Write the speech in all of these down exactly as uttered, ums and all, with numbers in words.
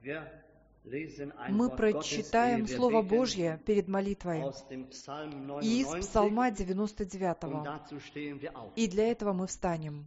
Мы прочитаем Слово Божье перед молитвой из Псалма девяносто девятого. И для этого мы встанем.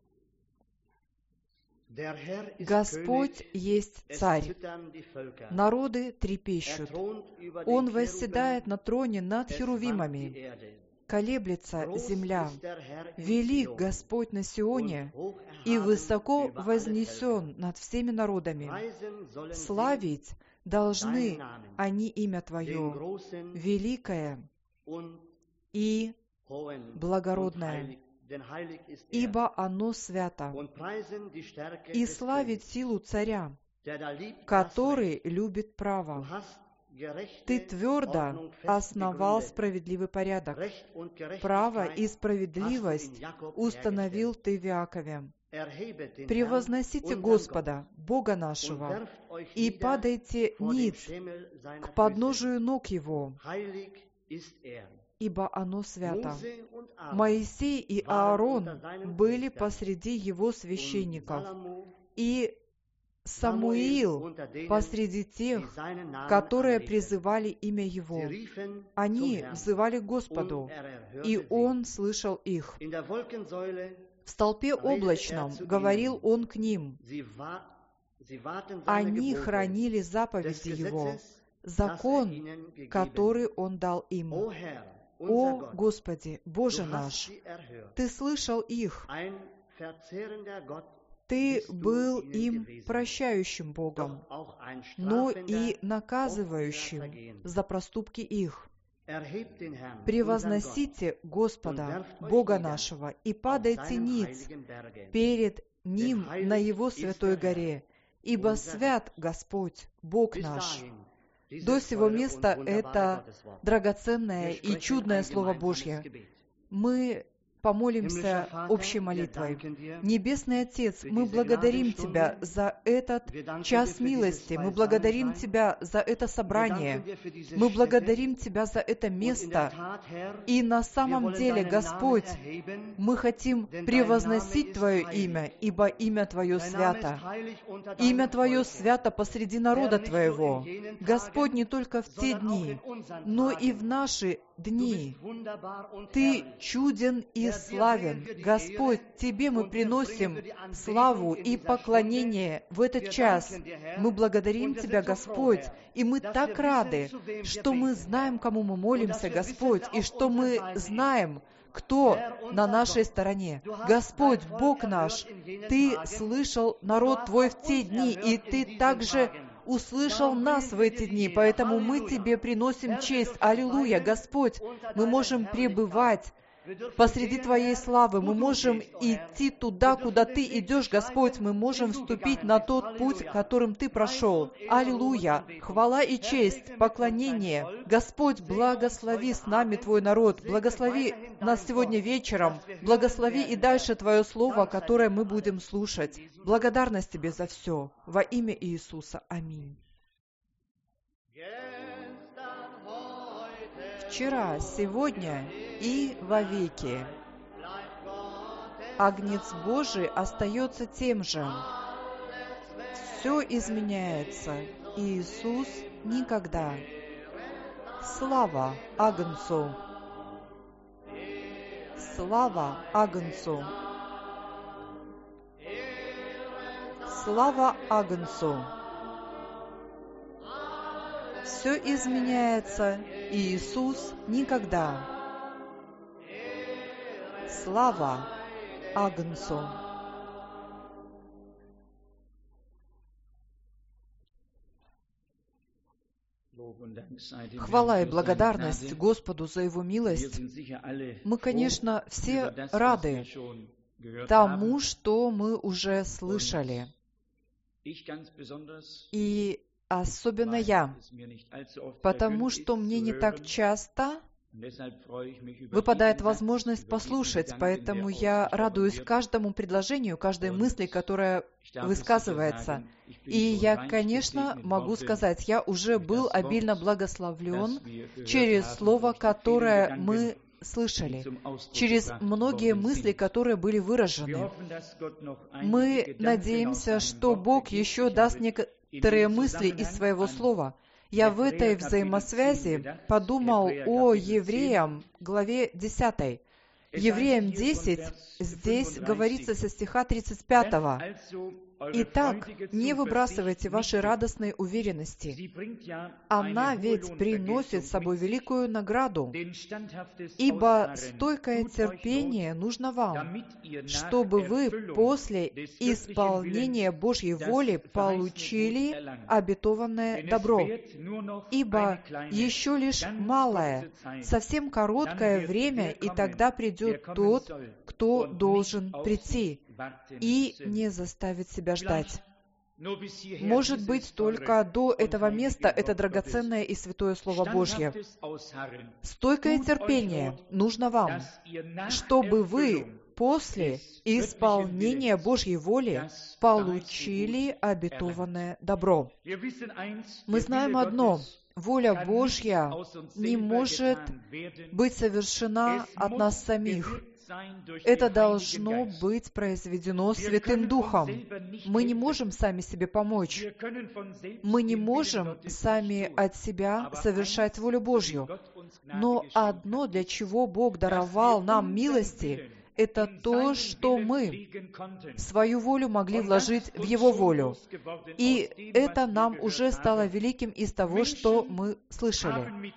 Господь есть Царь. Народы трепещут. Он восседает на троне над херувимами. Колеблется земля. Велик Господь на Сионе и высоко вознесен над всеми народами. Славить должны они имя Твое, великое и благородное, ибо оно свято, и славить силу царя, который любит право. Ты твердо основал справедливый порядок. Право и справедливость установил Ты в Иакове. Превозносите Господа, Бога нашего, и падайте ниц к подножию ног Его, ибо оно свято. Моисей и Аарон были посреди Его священников, и Самуил посреди тех, которые призывали имя Его. Они взывали к Господу, и Он слышал их. В столпе облачном говорил Он к ним. Они хранили заповеди Его, закон, который Он дал им. О, Господи, Боже наш, Ты слышал их. Ты был им прощающим Богом, но и наказывающим за проступки их. Превозносите Господа, Бога нашего, и падайте ниц перед Ним на Его святой горе, ибо свят Господь, Бог наш. До сего места это драгоценное и чудное Слово Божье. Мы помолимся общей молитвой. Небесный Отец, мы благодарим Тебя за этот час милости, мы благодарим Тебя за это собрание, мы благодарим Тебя за это место. И на самом деле, Господь, мы хотим превозносить Твое имя, ибо имя Твое свято. Имя Твое свято посреди народа Твоего. Господь, не только в те дни, но и в наши дни. Ты чуден и славен. Господь, Тебе мы приносим славу и поклонение в этот час. Мы благодарим Тебя, Господь, и мы так рады, что мы знаем, кому мы молимся, Господь, и что мы знаем, кто на нашей стороне. Господь, Бог наш, Ты слышал народ Твой в те дни, и Ты также услышал нас в эти дни, поэтому мы Тебе приносим честь. Аллилуйя, Господь, мы можем пребывать посреди Твоей славы, мы можем идти туда, куда Ты идешь, Господь, мы можем вступить на тот путь, которым Ты прошел. Аллилуйя! Хвала и честь, поклонение. Господь, благослови с нами Твой народ, благослови нас сегодня вечером, благослови и дальше Твое Слово, которое мы будем слушать. Благодарность Тебе за все. Во имя Иисуса. Аминь. Вчера, сегодня и вовеки. Агнец Божий остается тем же. Все изменяется. Иисус никогда. Слава Агнцу! Слава Агнцу! Слава Агнцу! Все изменяется. Иисус никогда. Слава Агнцу! Хвала и благодарность Господу за Его милость. Мы, конечно, все рады тому, что мы уже слышали. И особенно я, потому что мне не так часто выпадает возможность послушать, поэтому я радуюсь каждому предложению, каждой мысли, которая высказывается. И я, конечно, могу сказать, я уже был обильно благословлен через слово, которое мы слышали, через многие мысли, которые были выражены. Мы надеемся, что Бог еще даст нек- некоторые мысли из своего слова. Я в этой взаимосвязи подумал о Евреям, главе десятой. Евреям десять, здесь говорится со стиха тридцать пятого. «Итак, не выбрасывайте вашей радостной уверенности. Она ведь приносит с собой великую награду. Ибо стойкое терпение нужно вам, чтобы вы после исполнения Божьей воли получили обетованное добро. Ибо еще лишь малое, совсем короткое время, и тогда придет тот, кто должен прийти, и не заставит себя ждать». Может быть, только до этого места это драгоценное и святое Слово Божье. Стойкое терпение нужно вам, чтобы вы после исполнения Божьей воли получили обетованное добро. Мы знаем одно: воля Божья не может быть совершена от нас самих. Это должно быть произведено Святым Духом. Мы не можем сами себе помочь. Мы не можем сами от себя совершать волю Божью. Но одно, для чего Бог даровал нам милости, это то, что мы свою волю могли вложить в Его волю. И это нам уже стало великим из того, что мы слышали.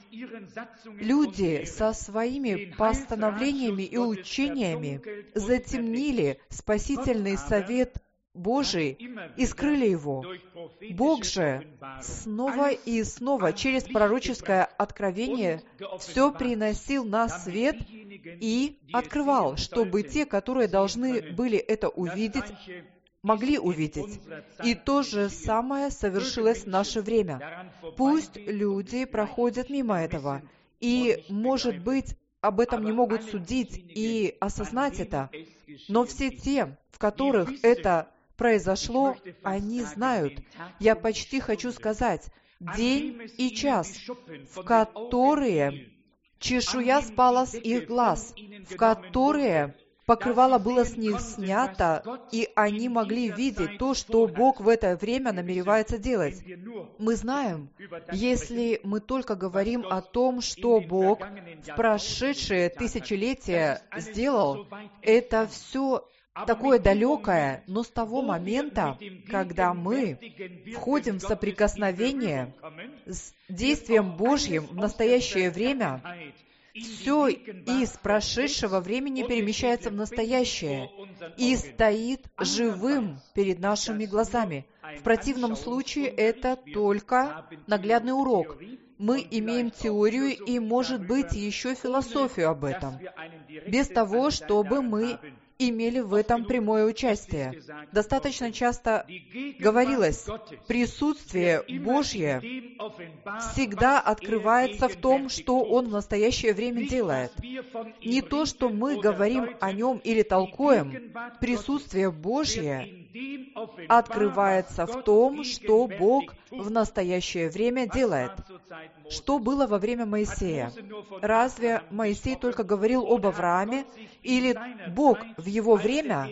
Люди со своими постановлениями и учениями затемнили спасительный совет Божий и скрыли его. Бог же снова и снова через пророческое откровение все приносил на свет и открывал, чтобы те, которые должны были это увидеть, могли увидеть. И то же самое совершилось в наше время. Пусть люди проходят мимо этого, и, может быть, об этом не могут судить и осознать это, но все те, в которых это произошло, они знают, я почти хочу сказать, день и час, в которые чешуя спала с их глаз, в которые покрывало было с них снято, и они могли видеть то, что Бог в это время намеревается делать. Мы знаем, если мы только говорим о том, что Бог в прошедшие тысячелетия сделал, это все такое далекое, но с того момента, когда мы входим в соприкосновение с действием Божьим в настоящее время, все из прошедшего времени перемещается в настоящее и стоит живым перед нашими глазами. В противном случае это только наглядный урок. Мы имеем теорию и, может быть, еще философию об этом, без того, чтобы мы имели в этом прямое участие. Достаточно часто говорилось, присутствие Божье всегда открывается в том, что Он в настоящее время делает. Не то, что мы говорим о Нем или толкуем, присутствие Божье открывается в том, что Бог в настоящее время делает. Что было во время Моисея? Разве Моисей только говорил об Аврааме, или Бог в его время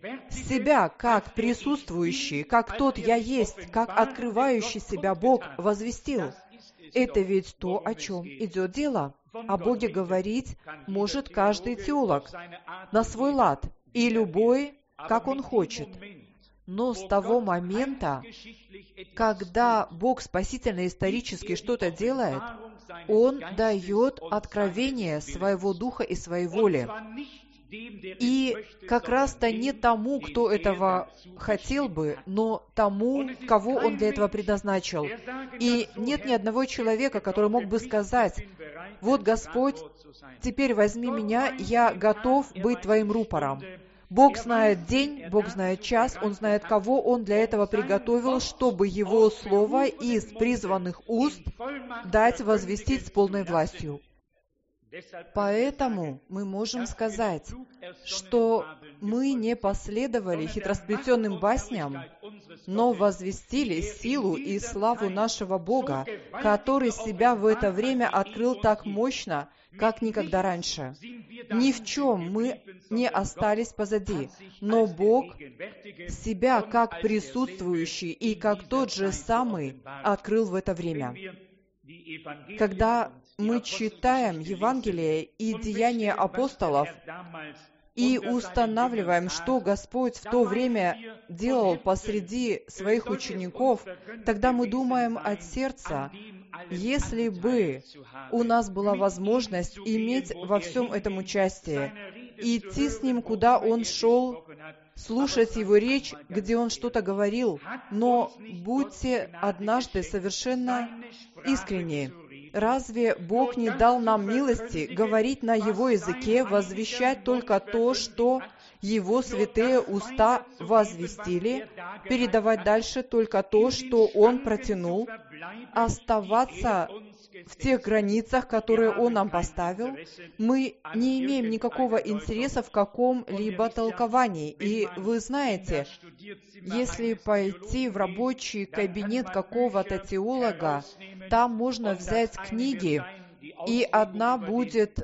себя как присутствующий, как тот «Я есть», как открывающий себя Бог возвестил? Это ведь то, о чем идет дело. О Боге говорить может каждый теолог на свой лад, и любой, как он хочет. Но с того момента, когда Бог спасительно-исторически что-то делает, Он дает откровение своего Духа и своей воли. И как раз-то не тому, кто этого хотел бы, но тому, кого Он для этого предназначил. И нет ни одного человека, который мог бы сказать: «Вот, Господь, теперь возьми меня, я готов быть Твоим рупором». Бог знает день, Бог знает час, Он знает, кого Он для этого приготовил, чтобы Его Слово из призванных уст дать возвестить с полной властью. Поэтому мы можем сказать, что мы не последовали хитросплетенным басням, но возвестили силу и славу нашего Бога, который себя в это время открыл так мощно, как никогда раньше. Ни в чем мы не остались позади, но Бог себя как присутствующий и как тот же самый открыл в это время. Когда мы читаем Евангелие и Деяния апостолов и устанавливаем, что Господь в то время делал посреди своих учеников, тогда мы думаем от сердца, если бы у нас была возможность иметь во всем этом участие, идти с Ним, куда Он шел, слушать Его речь, где Он что-то говорил, но будьте однажды совершенно искренни. Разве Бог не дал нам милости говорить на Его языке, возвещать только то, что Его святые уста возвестили, передавать дальше только то, что Он протянул, оставаться в тех границах, которые Он нам поставил? Мы не имеем никакого интереса в каком-либо толковании. И вы знаете, если пойти в рабочий кабинет какого-то теолога, там можно взять книги, и одна будет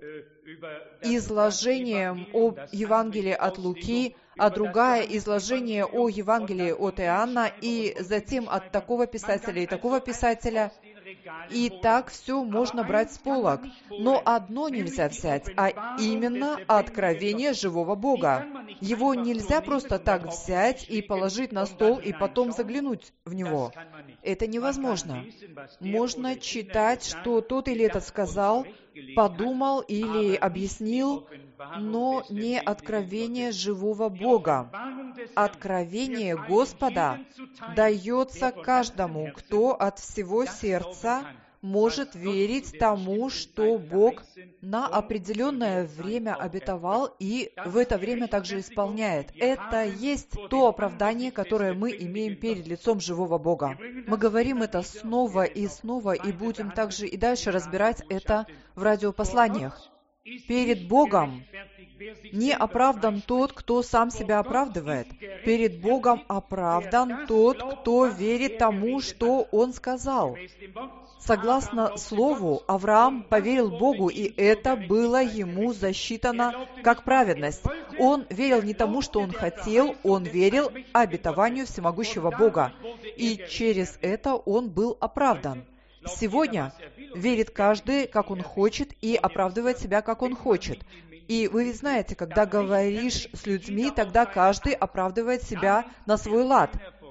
изложением о Евангелии от Луки, а другая изложение о Евангелии от Иоанна, и затем от такого писателя и такого писателя. И так все можно брать с полок. Но одно нельзя взять, а именно откровение живого Бога. Его нельзя просто так взять и положить на стол, и потом заглянуть в него. Это невозможно. Можно читать, что тот или этот сказал, подумал или объяснил, но не откровение живого Бога. Откровение Господа дается каждому, кто от всего сердца может верить тому, что Бог на определенное время обетовал и в это время также исполняет. Это есть то оправдание, которое мы имеем перед лицом живого Бога. Мы говорим это снова и снова, и будем также и дальше разбирать это в радиопосланиях. Перед Богом не оправдан тот, кто сам себя оправдывает. Перед Богом оправдан тот, кто верит тому, что Он сказал. Согласно Слову, Авраам поверил Богу, и это было ему засчитано как праведность. Он верил не тому, что он хотел, он верил обетованию всемогущего Бога. И через это он был оправдан. Сегодня верит каждый, как он хочет, и оправдывает себя, как он хочет. И вы ведь знаете, когда говоришь с людьми, тогда каждый оправдывает себя на свой лад.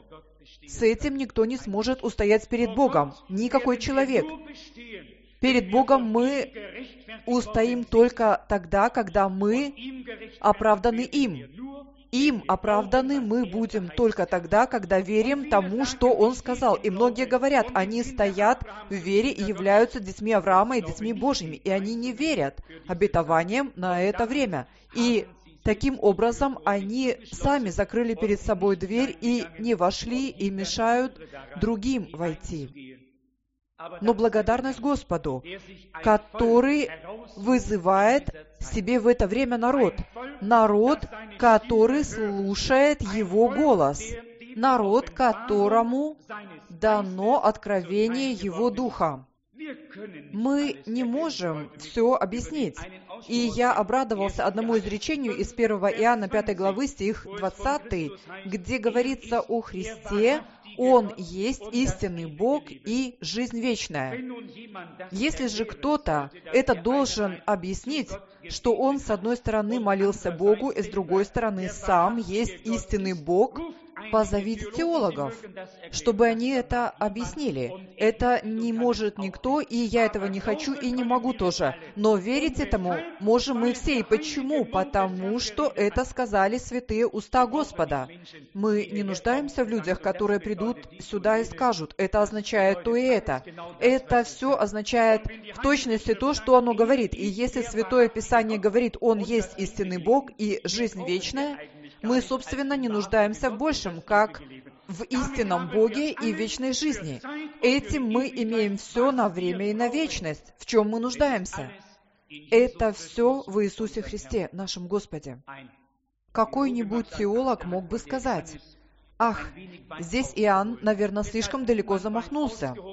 С этим никто не сможет устоять перед Богом. Никакой человек. Перед Богом мы устоим только тогда, когда мы оправданы им. Им оправданы мы будем только тогда, когда верим тому, что Он сказал. И многие говорят, они стоят в вере и являются детьми Авраама и детьми Божьими, и они не верят обетованиям на это время. И таким образом они сами закрыли перед собой дверь и не вошли, и мешают другим войти. Но благодарность Господу, который вызывает себе в это время народ. Народ, который слушает Его голос. Народ, которому дано откровение Его Духа. Мы не можем все объяснить. И я обрадовался одному изречению из первого Иоанна пятой главы, стих двадцатый, где говорится о Христе: Он есть истинный Бог и жизнь вечная. Если же кто-то это должен объяснить, что он с одной стороны молился Богу, и с другой стороны сам есть истинный Бог, позовите теологов, чтобы они это объяснили. Это не может никто, и я этого не хочу и не могу тоже. Но верить этому можем мы все. И почему? Потому что это сказали святые уста Господа. Мы не нуждаемся в людях, которые придут сюда и скажут, это означает то и это. Это все означает в точности то, что оно говорит. И если Святое Писание говорит, Он есть истинный Бог и жизнь вечная, мы, собственно, не нуждаемся в большем, как в истинном Боге и вечной жизни. Этим мы имеем все на время и на вечность. В чем мы нуждаемся? Это все в Иисусе Христе, нашем Господе. Какой-нибудь теолог мог бы сказать: «Ах, здесь Иоанн, наверное, слишком далеко замахнулся.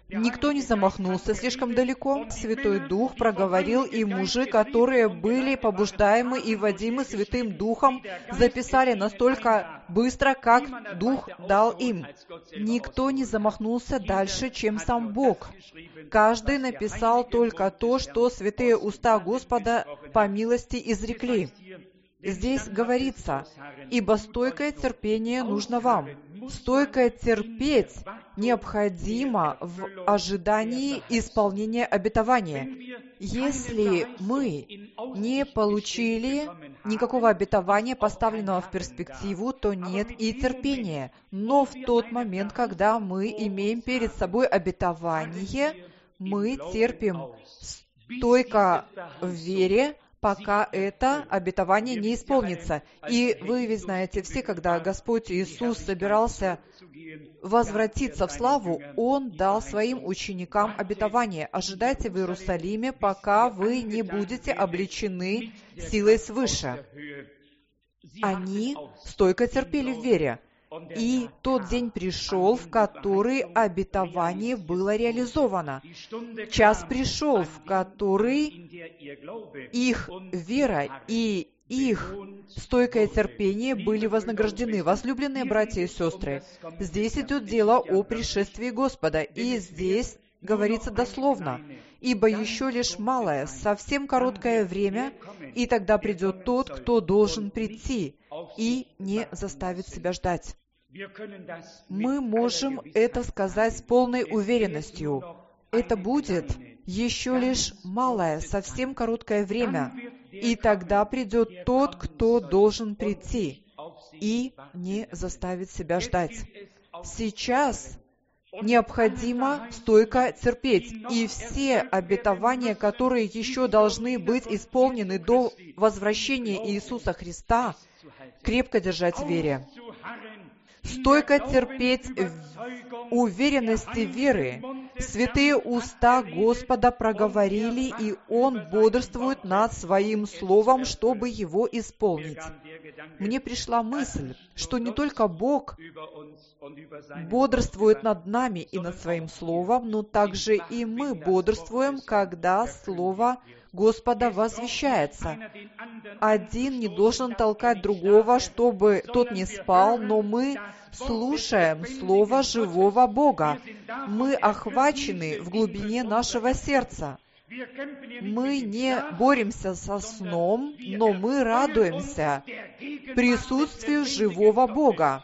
Никто не замахнулся слишком далеко. Святой Дух проговорил, и мужи, которые были побуждаемы и водимы Святым Духом, записали настолько быстро, как Дух дал им. Никто не замахнулся дальше, чем сам Бог. Каждый написал только то, что святые уста Господа по милости изрекли. Здесь говорится: «Ибо стойкое терпение нужно вам». Стойко терпеть необходимо в ожидании исполнения обетования. Если мы не получили никакого обетования, поставленного в перспективу, то нет и терпения. Но в тот момент, когда мы имеем перед собой обетование, мы терпим стойко в вере, пока это обетование не исполнится. И вы ведь знаете все, когда Господь Иисус собирался возвратиться в славу, Он дал Своим ученикам обетование: ожидайте в Иерусалиме, пока вы не будете облечены силой свыше. Они стойко терпели в вере. И тот день пришел, в который обетование было реализовано. Час пришел, в который их вера и их стойкое терпение были вознаграждены. Возлюбленные братья и сестры, здесь идет дело о пришествии Господа. И здесь говорится дословно: «Ибо еще лишь малое, совсем короткое время, и тогда придет тот, кто должен прийти, и не заставит себя ждать». Мы можем это сказать с полной уверенностью. Это будет еще лишь малое, совсем короткое время, и тогда придет тот, кто должен прийти, и не заставит себя ждать. Сейчас необходимо стойко терпеть, и все обетования, которые еще должны быть исполнены до возвращения Иисуса Христа, крепко держать в вере. Стойко терпеть в уверенности веры. Святые уста Господа проговорили, и Он бодрствует над Своим Словом, чтобы его исполнить. Мне пришла мысль, что не только Бог бодрствует над нами и над Своим Словом, но также и мы бодрствуем, когда Слово Господа возвещается. Один не должен толкать другого, чтобы тот не спал, но мы слушаем Слово живого Бога. Мы охвачены в глубине нашего сердца. Мы не боремся со сном, но мы радуемся присутствию живого Бога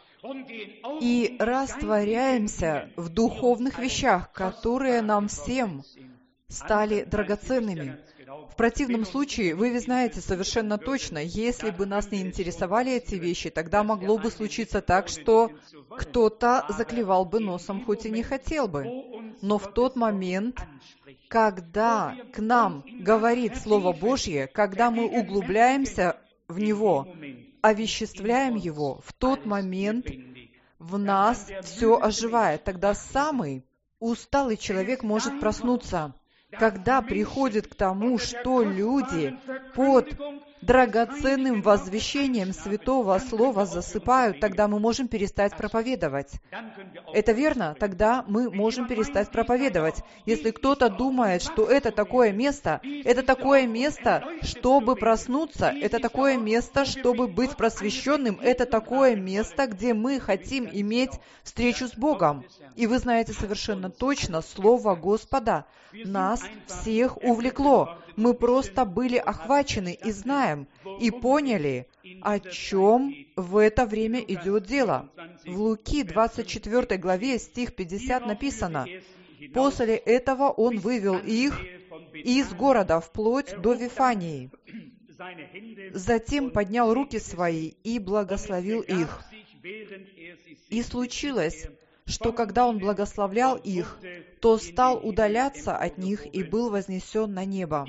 и растворяемся в духовных вещах, которые нам всем стали драгоценными. В противном случае, вы ведь знаете совершенно точно, если бы нас не интересовали эти вещи, тогда могло бы случиться так, что кто-то заклевал бы носом, хоть и не хотел бы. Но в тот момент, когда к нам говорит Слово Божье, когда мы углубляемся в него, овеществляем его, в тот момент в нас все оживает. Тогда самый усталый человек может проснуться. Когда приходит к тому, что люди под драгоценным возвещением Святого Слова засыпают, тогда мы можем перестать проповедовать. Это верно? Тогда мы можем перестать проповедовать. Если кто-то думает, что это такое место, это такое место, чтобы проснуться, это такое место, чтобы быть просвещенным, это такое место, где мы хотим иметь встречу с Богом. И вы знаете совершенно точно, Слово Господа нас всех увлекло. Мы просто были охвачены и знаем, и поняли, о чем в это время идет дело. В Луки двадцать четвёртой главе, стих пятьдесят написано: «После этого он вывел их из города вплоть до Вифании. Затем поднял руки свои и благословил их. И случилось, что когда он благословлял их, то стал удаляться от них и был вознесен на небо».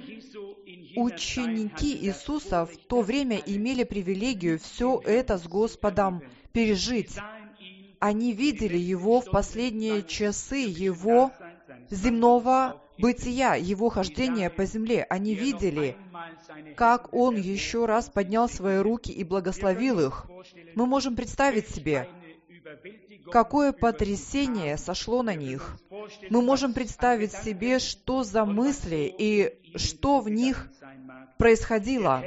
Ученики Иисуса в то время имели привилегию все это с Господом пережить. Они видели Его в последние часы Его земного бытия, Его хождения по земле. Они видели, как Он еще раз поднял свои руки и благословил их. Мы можем представить себе, какое потрясение сошло на них. мы можем представить себе, что за мысли и что в них происходило.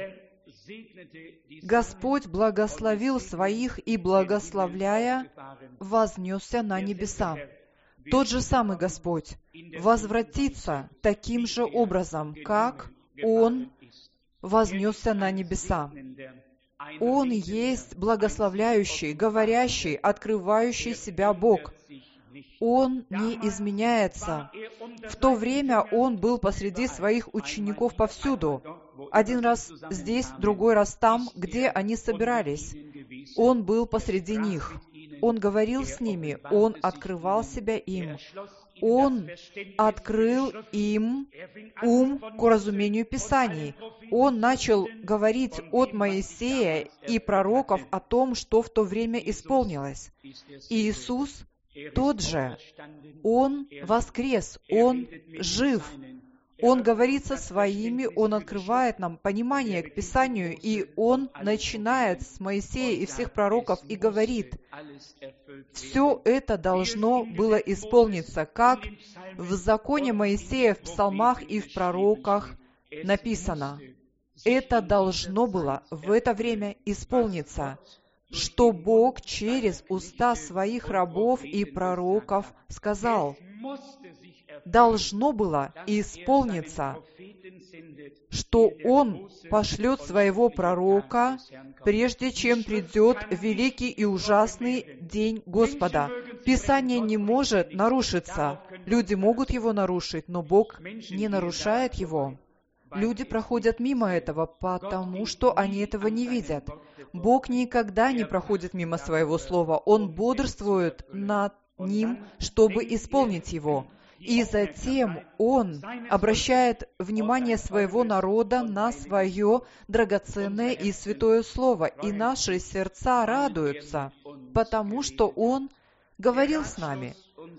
Господь благословил своих и, благословляя, вознесся на небеса. Тот же самый Господь возвратится таким же образом, как Он вознесся на небеса. Он есть благословляющий, говорящий, открывающий себя Бог. Он не изменяется. В то время Он был посреди своих учеников повсюду. Один раз здесь, другой раз там, где они собирались. Он был посреди них. Он говорил с ними, Он открывал себя им. Он открыл им ум к разумению Писаний. Он начал говорить от Моисея и пророков о том, что в то время исполнилось. И Иисус тот же. Он воскрес, Он жив. Он говорит со своими, Он открывает нам понимание к Писанию, и Он начинает с Моисея и всех пророков и говорит, все это должно было исполниться, как в законе Моисея, в псалмах и в пророках написано. Это должно было в это время исполниться, что Бог через уста своих рабов и пророков сказал. Должно было исполниться, что Он пошлет своего пророка, прежде чем придет великий и ужасный день Господа. Писание не может нарушиться. Люди могут его нарушить, но Бог не нарушает его. Люди проходят мимо этого, потому что они этого не видят. Бог никогда не проходит мимо своего слова. Он бодрствует над ним, чтобы исполнить его. И затем Он обращает внимание своего народа на свое драгоценное и святое слово. И наши сердца радуются, потому что Он говорил с нами.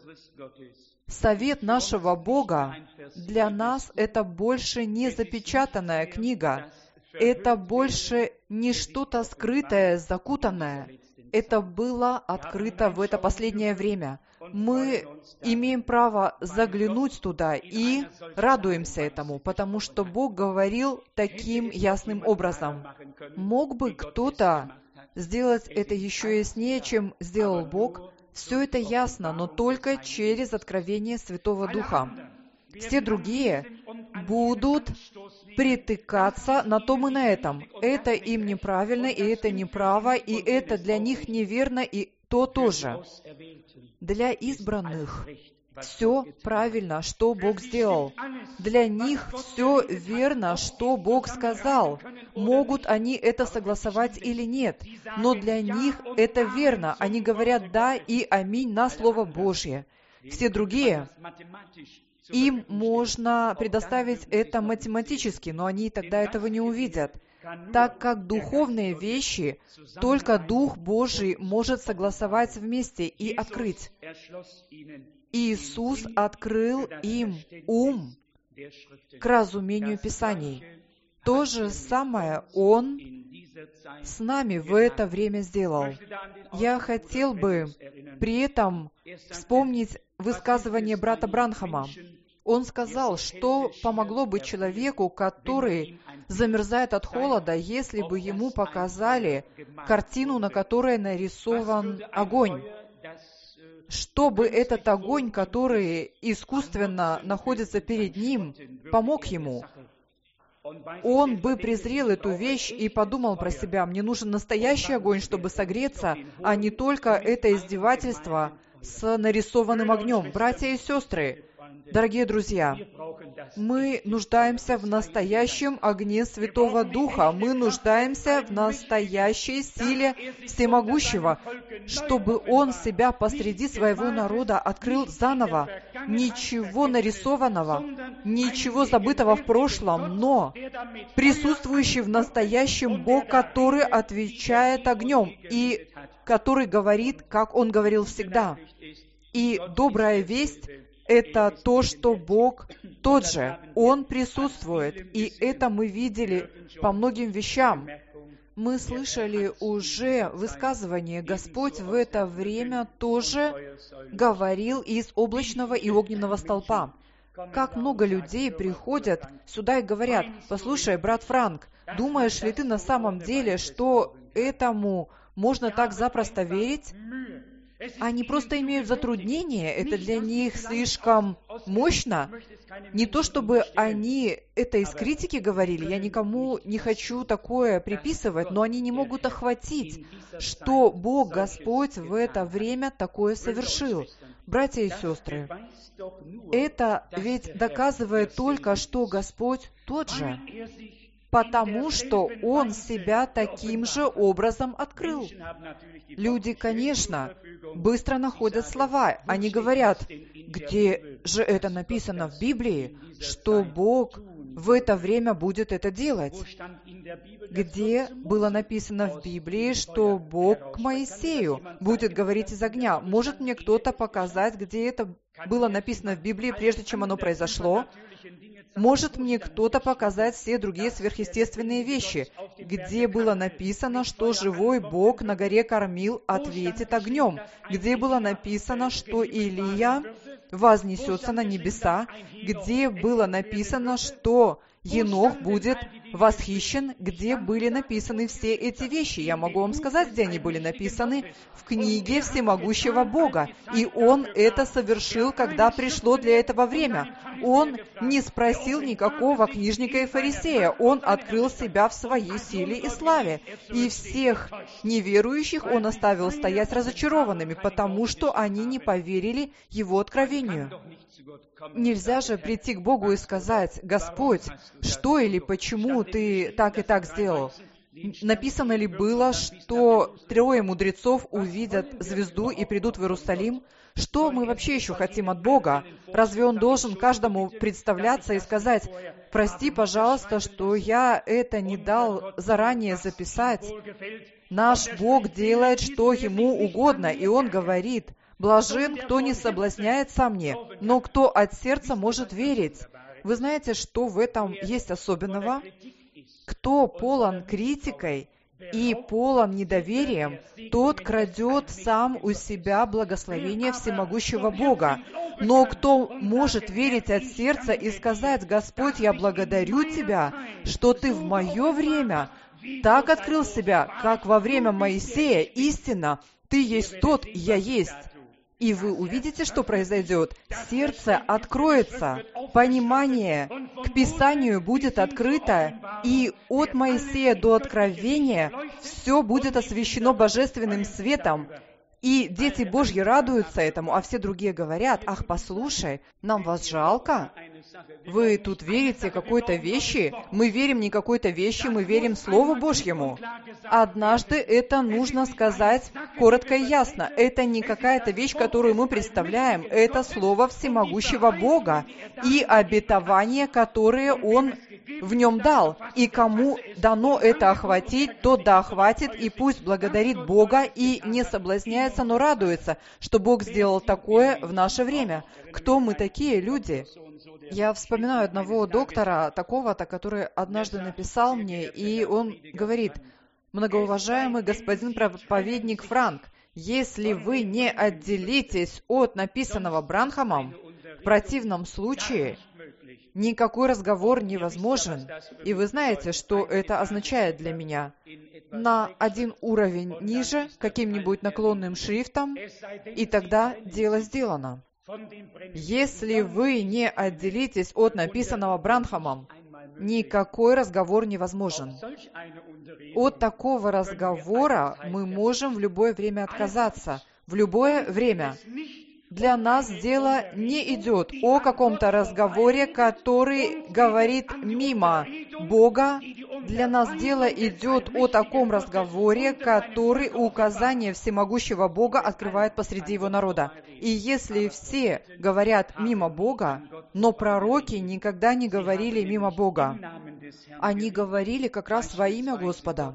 Совет нашего Бога для нас — это больше не запечатанная книга, это больше не что-то скрытое, закутанное. Это было открыто в это последнее время. Мы имеем право заглянуть туда и радуемся этому, потому что Бог говорил таким ясным образом. Мог бы кто-то сделать это еще яснее, чем сделал Бог? Все это ясно, но только через откровение Святого Духа. Все другие будут притыкаться на том и на этом. Это им неправильно, и это неправо, и это для них неверно, и то тоже. Для избранных все правильно, что Бог сделал. Для них все верно, что Бог сказал. Могут они это согласовать или нет, но для них это верно. Они говорят «да» и «аминь» на Слово Божье. Все другие, им можно предоставить это математически, но они тогда этого не увидят, так как духовные вещи только Дух Божий может согласовать вместе и открыть. Иисус открыл им ум к разумению Писаний. То же самое Он с нами в это время сделал. Я хотел бы при этом вспомнить высказывание брата Бранхама. Он сказал, что помогло бы человеку, который замерзает от холода, если бы ему показали картину, на которой нарисован огонь. Чтобы этот огонь, который искусственно находится перед ним, помог ему. Он бы презрел эту вещь и подумал про себя: мне нужен настоящий огонь, чтобы согреться, а не только это издевательство с нарисованным огнем. Братья и сестры, дорогие друзья, мы нуждаемся в настоящем огне Святого Духа. Мы нуждаемся в настоящей силе Всемогущего, чтобы Он себя посреди своего народа открыл заново. Ничего нарисованного, ничего забытого в прошлом, но присутствующий в настоящем Бог, который отвечает огнем и который говорит, как Он говорил всегда. И добрая весть — это то, что Бог тот же, Он присутствует, и это мы видели по многим вещам. Мы слышали уже высказывание, Господь в это время тоже говорил из облачного и огненного столпа. Как много людей приходят сюда и говорят: послушай, брат Франк, думаешь ли ты на самом деле, что этому можно так запросто верить? Они просто имеют затруднения, это для них слишком мощно. Не то чтобы они это из критики говорили, я никому не хочу такое приписывать, но они не могут охватить, что Бог Господь в это время такое совершил. Братья и сестры, это ведь доказывает только, что Господь тот же, потому что Он себя таким же образом открыл. Люди, конечно, быстро находят слова. Они говорят: где же это написано в Библии, что Бог в это время будет это делать? Где было написано в Библии, что Бог к Моисею будет говорить из огня? Может мне кто-то показать, где это было написано в Библии, прежде чем оно произошло? Может мне кто-то показать все другие сверхъестественные вещи, где было написано, что живой Бог на горе кормил, ответит огнем, где было написано, что Илия вознесется на небеса, где было написано, что Енох будет восхищен, где были написаны все эти вещи. Я могу вам сказать, где они были написаны: в книге всемогущего Бога. И Он это совершил, когда пришло для этого время. Он не спросил никакого книжника и фарисея. Он открыл себя в своей силе и славе. И всех неверующих Он оставил стоять разочарованными, потому что они не поверили Его откровению. Нельзя же прийти к Богу и сказать: Господь, что или почему Ты так и так сделал? Написано ли было, что трое мудрецов увидят звезду и придут в Иерусалим? Что мы вообще еще хотим от Бога? Разве Он должен каждому представляться и сказать: прости, пожалуйста, что я это не дал заранее записать? Наш Бог делает, что Ему угодно, и Он говорит: блажен, кто не соблазняется мне, но кто от сердца может верить. Вы знаете, что в этом есть особенного? Кто полон критикой и полон недоверием, тот крадет сам у себя благословение всемогущего Бога. Но кто может верить от сердца и сказать: Господь, я благодарю Тебя, что Ты в мое время так открыл себя, как во время Моисея, истинно, Ты есть тот, я есть. И вы увидите, что произойдет. Сердце откроется, понимание к Писанию будет открыто, и от Моисея до Откровения все будет освещено божественным светом. И дети Божьи радуются этому, а все другие говорят: ах, послушай, нам вас жалко. Вы тут верите какой-то вещи? Мы верим не какой-то вещи, мы верим Слову Божьему. Однажды это нужно сказать коротко и ясно. Это не какая-то вещь, которую мы представляем. Это Слово всемогущего Бога и обетование, которое Он в нем дал. И кому дано это охватить, тот да охватит, и пусть благодарит Бога и не соблазняется, но радуется, что Бог сделал такое в наше время. Кто мы такие люди? Я вспоминаю одного доктора, такого-то, который однажды написал мне, и он говорит: многоуважаемый господин проповедник Франк, если вы не отделитесь от написанного Бранхамом, в противном случае никакой разговор невозможен. И вы знаете, что это означает для меня. На один уровень ниже, каким-нибудь наклонным шрифтом, и тогда дело сделано. Если вы не отделитесь от написанного Бранхамом, никакой разговор невозможен. От такого разговора мы можем в любое время отказаться. В любое время. Для нас дело не идет о каком-то разговоре, который говорит мимо Бога. Для нас дело идет о таком разговоре, который указание всемогущего Бога открывает посреди Его народа. И если все говорят мимо Бога, но пророки никогда не говорили мимо Бога, они говорили как раз во имя Господа.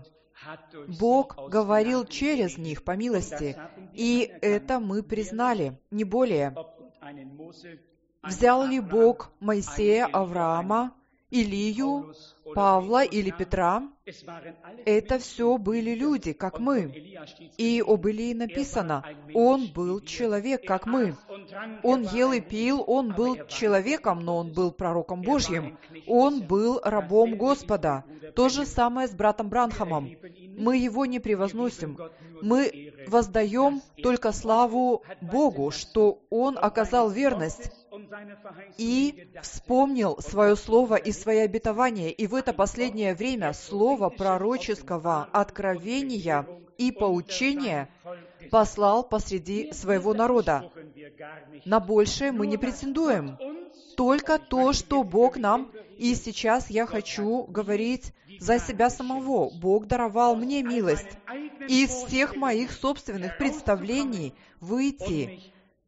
Бог говорил через них по милости, и это мы признали, не более. Взял ли Бог Моисея, Авраама Илию, Павла или Петра. Это все были люди, как мы. И об Илии написано: он был человек, как мы. Он ел и пил, он был человеком, но он был пророком Божьим. Он был рабом Господа. То же самое с братом Бранхамом. Мы его не превозносим. Мы воздаем только славу Богу, что он оказал верность и вспомнил свое слово и свои обетования. И в это последнее время слово пророческого откровения и поучения послал посреди своего народа. На большее мы не претендуем. Только то, что Бог нам, и сейчас я хочу говорить за себя самого. Бог даровал мне милость из всех моих собственных представлений выйти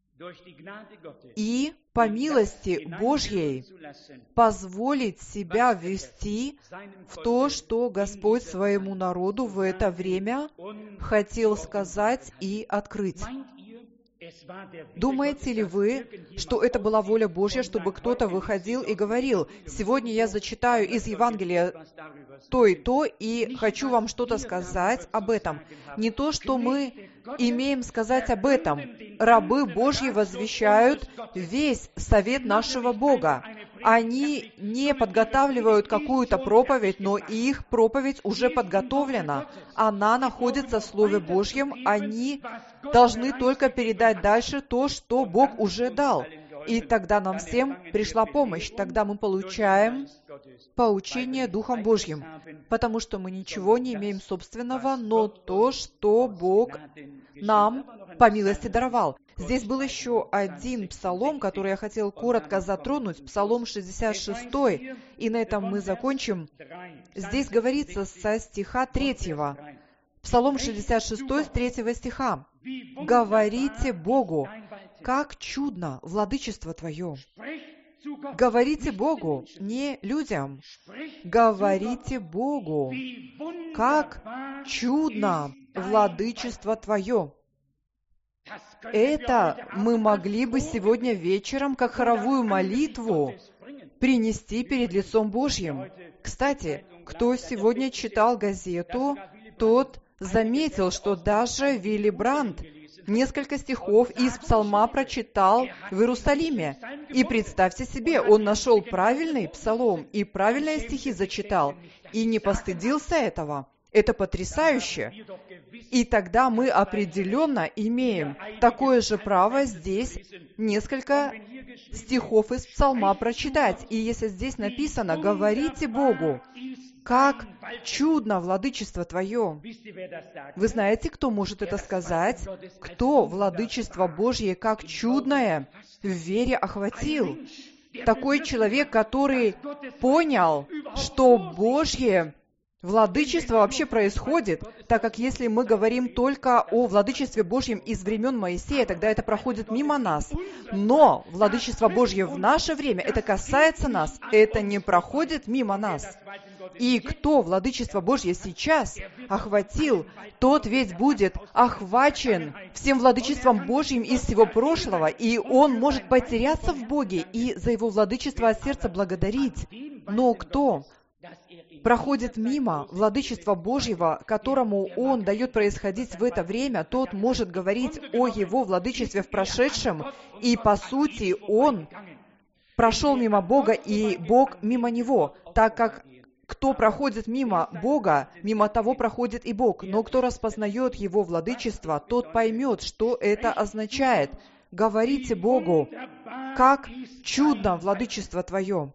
и по милости Божьей позволить себя ввести в то, что Господь своему народу в это время хотел сказать и открыть. Думаете ли вы, что это была воля Божья, чтобы кто-то выходил и говорил: «Сегодня я зачитаю из Евангелия то и то, и хочу вам что-то сказать об этом». Не то, что мы имеем сказать об этом. Рабы Божьи возвещают весь совет нашего Бога. Они не подготавливают какую-то проповедь, но их проповедь уже подготовлена. Она находится в Слове Божьем. Они должны только передать дальше то, что Бог уже дал. И тогда нам всем пришла помощь. Тогда мы получаем поучение Духом Божьим, потому что мы ничего не имеем собственного, но то, что Бог нам по милости даровал. Здесь был еще один псалом, который я хотел коротко затронуть, Псалом шестьдесят шесть, и на этом мы закончим. Здесь говорится со стиха третьего. Псалом шестьдесят шесть, с третьего стиха. «Говорите Богу, как чудно владычество Твое». Говорите Богу, не людям. Говорите Богу, как чудно владычество Твое. Это мы могли бы сегодня вечером, как хоровую молитву, принести перед лицом Божьим. Кстати, кто сегодня читал газету, тот заметил, что даже Вилли Брандт несколько стихов из псалма прочитал в Иерусалиме. И представьте себе, он нашел правильный псалом и правильные стихи зачитал, и не постыдился этого. Это потрясающе. И тогда мы определенно имеем такое же право здесь несколько стихов из псалма прочитать. И если здесь написано «Говорите Богу, как чудно владычество Твое». Вы знаете, кто может это сказать? Кто владычество Божье, как чудное, в вере охватил? Такой человек, который понял, что Божье владычество вообще происходит, так как если мы говорим только о владычестве Божьем из времен Моисея, тогда это проходит мимо нас. Но владычество Божье в наше время, это касается нас, это не проходит мимо нас. И кто владычество Божье сейчас охватил, тот ведь будет охвачен всем владычеством Божьим из всего прошлого, и он может потеряться в Боге и за его владычество от сердца благодарить. Но кто проходит мимо владычества Божьего, которому Он дает происходить в это время, тот может говорить о Его владычестве в прошедшем, и, по сути, он прошел мимо Бога, и Бог мимо него, так как кто проходит мимо Бога, мимо того проходит и Бог. Но кто распознает Его владычество, тот поймет, что это означает. Говорите Богу, как чудно владычество Твое.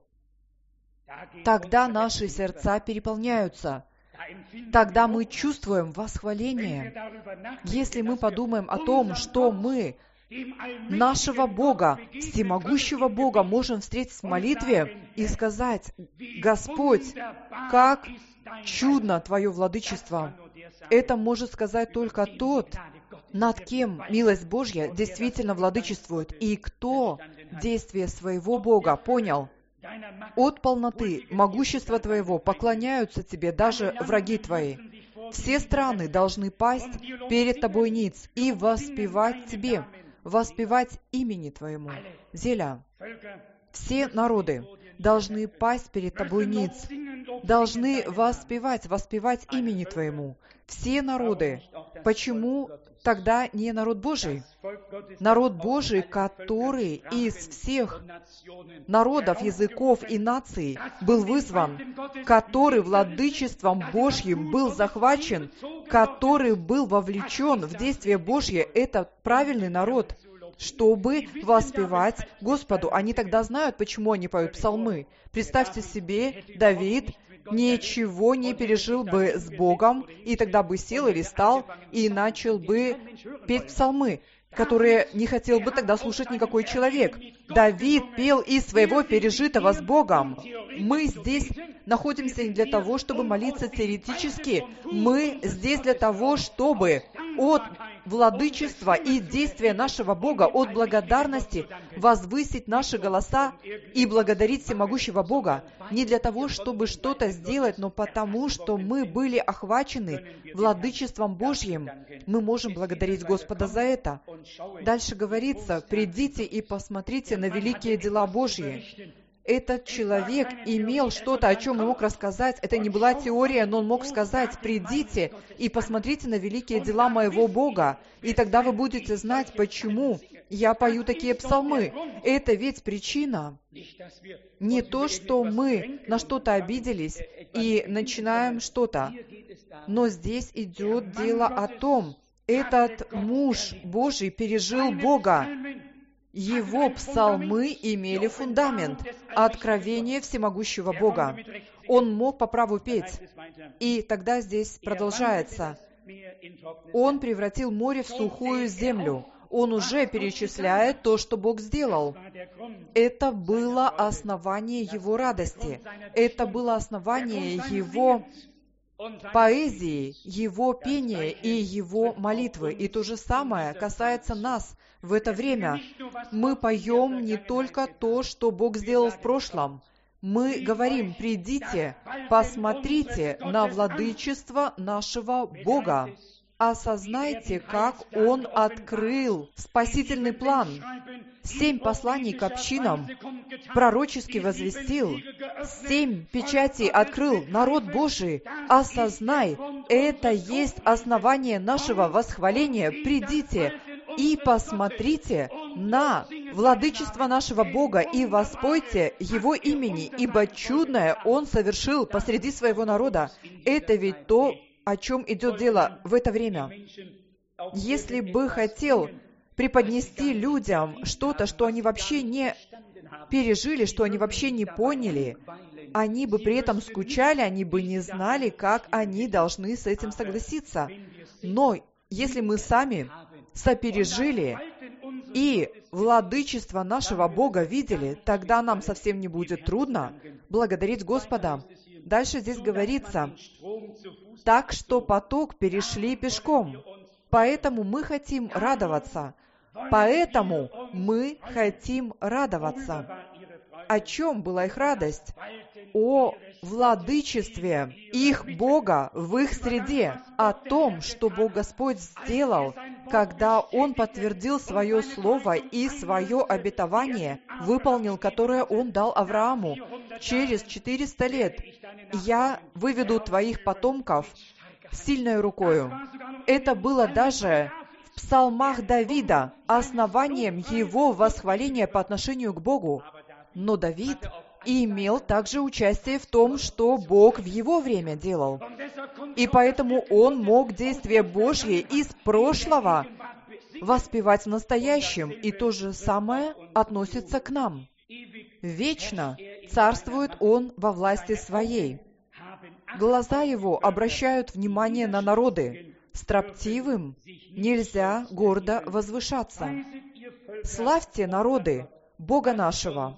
Тогда наши сердца переполняются. Тогда мы чувствуем восхваление. Если мы подумаем о том, что мы нашего Бога, всемогущего Бога, можем встретить в молитве и сказать: «Господь, как чудно Твое владычество!» Это может сказать только тот, над кем милость Божья действительно владычествует, и кто действие своего Бога понял. От полноты могущества Твоего поклоняются Тебе даже враги Твои. Все страны должны пасть перед Тобой ниц и воспевать Тебе, воспевать имени Твоему. Зеля. Все народы должны пасть перед Тобой ниц, должны воспевать, воспевать имени Твоему. Все народы. Почему тогда не народ Божий? Народ Божий, который из всех народов, языков и наций был вызван, который владычеством Божьим был захвачен, который был вовлечен в действие Божье, это правильный народ, чтобы воспевать Господу. Они тогда знают, почему они поют псалмы. Представьте себе, Давид ничего не пережил бы с Богом, и тогда бы сел или стал и начал бы петь псалмы, которые не хотел бы тогда слушать никакой человек. Давид пел из своего пережитого с Богом. Мы здесь находимся не для того, чтобы молиться теоретически. Мы здесь для того, чтобы от владычества и действия нашего Бога, от благодарности возвысить наши голоса и благодарить всемогущего Бога. Не для того, чтобы что-то сделать, но потому, что мы были охвачены владычеством Божьим. Мы можем благодарить Господа за это. Дальше говорится: «Придите и посмотрите на великие дела Божьи». Этот человек имел что-то, о чем он мог рассказать. Это не была теория, но он мог сказать: «Придите и посмотрите на великие дела моего Бога, и тогда вы будете знать, почему я пою такие псалмы». Это ведь причина. Не то, что мы на что-то обиделись и начинаем что-то. Но здесь идет дело о том, этот муж Божий пережил Бога. Его псалмы имели фундамент, откровение всемогущего Бога. Он мог по праву петь. И тогда здесь продолжается. Он превратил море в сухую землю. Он уже перечисляет то, что Бог сделал. Это было основание его радости. Это было основание его поэзии, его пения и его молитвы. И то же самое касается нас в это время. Мы поем не только то, что Бог сделал в прошлом. Мы говорим: «Придите, посмотрите на владычество нашего Бога». Осознайте, как Он открыл спасительный план. Семь посланий к общинам пророчески возвестил. Семь печатей открыл народ Божий. Осознай, это есть основание нашего восхваления. Придите и посмотрите на владычество нашего Бога и воспойте Его имени, ибо чудное Он совершил посреди своего народа. Это ведь то, о чем идет дело в это время. Если бы хотел преподнести людям что-то, что они вообще не пережили, что они вообще не поняли, они бы при этом скучали, они бы не знали, как они должны с этим согласиться. Но если мы сами сопережили и владычество нашего Бога видели, тогда нам совсем не будет трудно благодарить Господа. Дальше здесь говорится: «Так что поток перешли пешком». Поэтому мы хотим радоваться. Поэтому мы хотим радоваться. О чем была их радость? О владычестве их Бога в их среде, о том, что Бог Господь сделал, когда Он подтвердил свое слово и свое обетование, выполнил, которое Он дал Аврааму. Через четыреста лет я выведу твоих потомков сильной рукою. Это было даже в псалмах Давида, основанием его восхваления по отношению к Богу. Но Давид имел также участие в том, что Бог в его время делал. И поэтому он мог действия Божьи из прошлого воспевать в настоящем. И то же самое относится к нам. Вечно царствует Он во власти Своей. Глаза Его обращают внимание на народы. Строптивым нельзя гордо возвышаться. Славьте, народы, Бога нашего.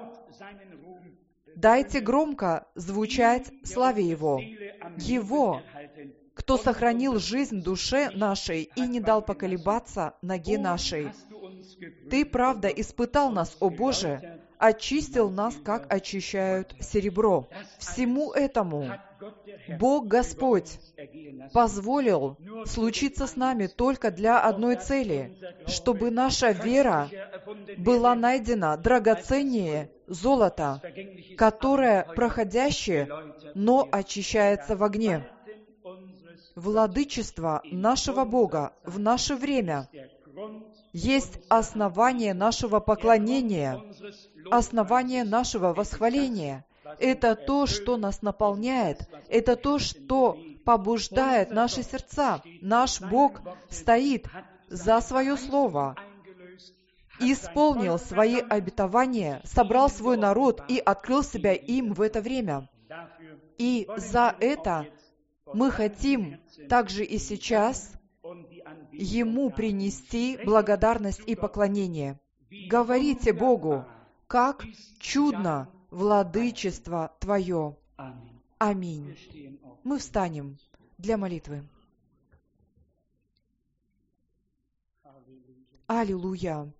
Дайте громко звучать славе Его. Его, кто сохранил жизнь душе нашей и не дал поколебаться ноге нашей. Ты, правда, испытал нас, о Боже, очистил нас, как очищают серебро. Всему этому Бог Господь позволил случиться с нами только для одной цели, чтобы наша вера была найдена драгоценнее золота, которое проходящее, но очищается в огне. Владычество нашего Бога в наше время есть основание нашего поклонения, основание нашего восхваления. Это то, что нас наполняет, это то, что побуждает наши сердца. Наш Бог стоит за свое слово, исполнил свои обетования, собрал свой народ и открыл себя им в это время. И за это мы хотим также и сейчас Ему принести благодарность и поклонение. Говорите Богу, как чудно владычество Твое. Аминь. Мы встанем для молитвы. Аллилуйя.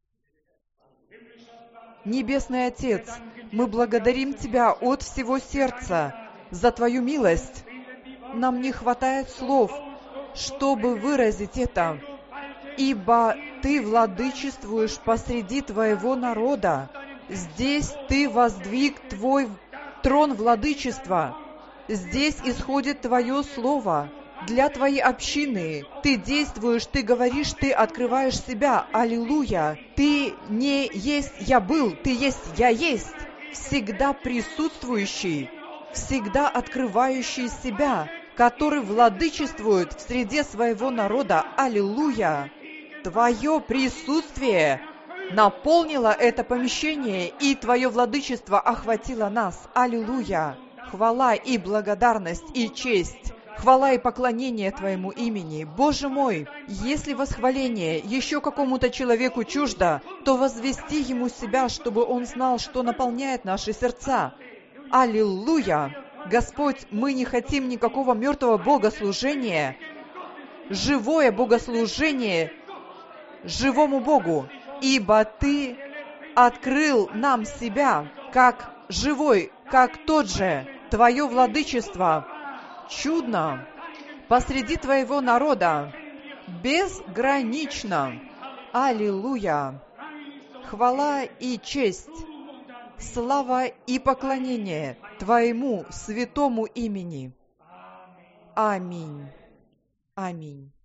Небесный Отец, мы благодарим Тебя от всего сердца за Твою милость. Нам не хватает слов, чтобы выразить это, ибо Ты владычествуешь посреди Твоего народа. Здесь Ты воздвиг Твой трон владычества. Здесь исходит Твое слово для Твоей общины. Ты действуешь, Ты говоришь, Ты открываешь себя. Аллилуйя! Ты не есть «я был», Ты есть «я есть», всегда присутствующий, всегда открывающий себя, который владычествует в среде своего народа. Аллилуйя! Твое присутствие наполнило это помещение, и Твое владычество охватило нас. Аллилуйя! Хвала и благодарность и честь, хвала и поклонение Твоему имени. Боже мой, если восхваление еще какому-то человеку чуждо, то возвести ему себя, чтобы он знал, что наполняет наши сердца. Аллилуйя! Господь, мы не хотим никакого мертвого богослужения. Живое богослужение живому Богу, ибо Ты открыл нам себя как живой, как тот же. Твое владычество чудно посреди Твоего народа, безгранично. Аллилуйя! Хвала и честь, слава и поклонение Твоему святому имени. Аминь. Аминь.